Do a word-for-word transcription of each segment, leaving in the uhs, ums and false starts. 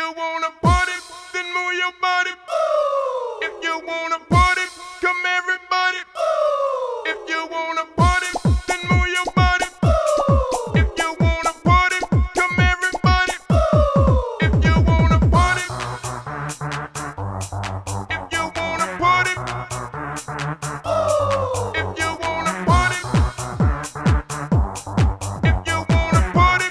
you wanna party, then move your body. If you wanna party, come everybody. If you wanna party, then move your body. If you wanna party, come everybody. If you wanna party, if you wanna party, if you wanna party, if you wanna party,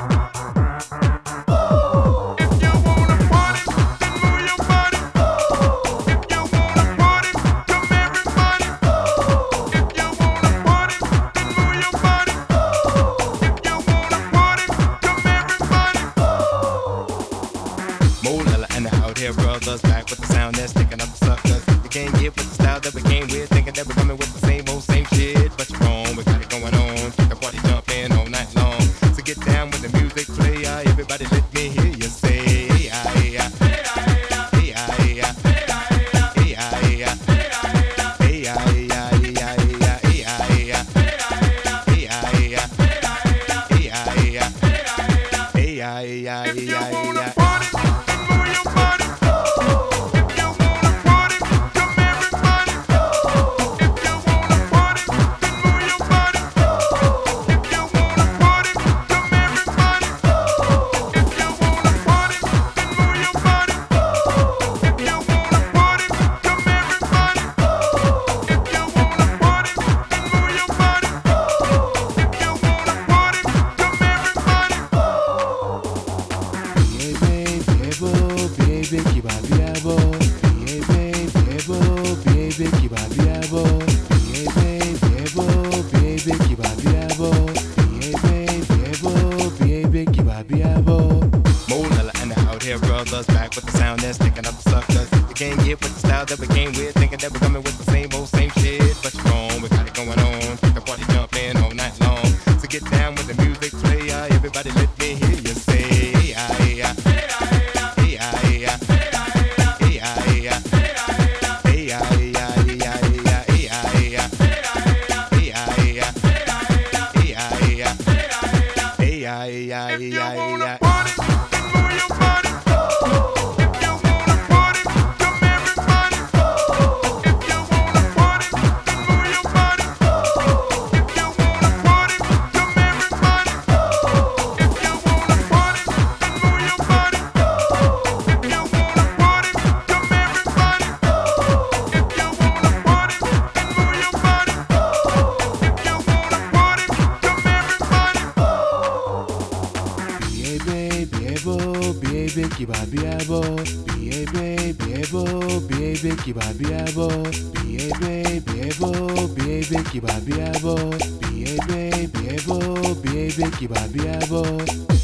if you wanna party, then move your body. If you wanna party, come everybody. If you wanna party, then move your body. If you wanna party, come everybody. Molella and the out here brothers back with the sound that's sticking up the suckers. You can't get with the style that we came with, thinking that we're coming with the same old same shit. But you're wrong, we got it going on. The party jumping all night long. So get down with the music play. uh, Everybody let me hear you say, hey, ah, hey, ah. Hey, ah, hey, ah. Hey, ah, hey, ah. Hey, ah, hey, ah. Hey, ah, hey, ah. Hey, ah, hey, ah. Hey, ah, hey, ah. Hey, ah, hey, ah. Hey, ah, hey, ah. Hey, ah, hey, ah. Hey, ah, hey, ah. If Hey, you ah, hey, wanna ah. party, then move your body. If you wanna party, come everybody. If you wanna party, then move your body. If you wanna party, come everybody. If you wanna party, then move your body. If you wanna party, come everybody. If you wanna party, then move your body. If you wanna party, come everybody. Baby, baby, kibabiabo. Baby, baby, kibabiabo. Baby, baby, kibabiabo. Baby, baby, kibabiabo. Molella and the out here brothers back with the sound that's sticking up the suckers. You can't get with the style that we came with, thinking that we're coming with the same old same shit. But you're wrong, we got it going on. The party jumping all night long. So get down with the music play. uh, Everybody let me hear you say, hey, ah, hey, ah. Hey, ah, hey, ah. Hey, ah, hey, ah. Hey, ah, hey, ah. Hey, ah, hey, ah. Hey, ah, hey, ah. Hey, ah, hey, ah. Hey, ah, hey, ah. Hey, ah, hey, ah. Hey, ah, hey, ah. If Hey, you ah, hey, wanna ah. party, then move your body. If you wanna party, come everybody. If you wanna party, then move your body. If you wanna party, come everybody. If you wanna party, then move your body. If you wanna party, come everybody. If you wanna party, then move your body. If you wanna party, come everybody. Baby, baby, kibabiabo. Baby, baby, kibabiabo. Baby, baby, kibabiabo. Baby, baby, kibabiabo.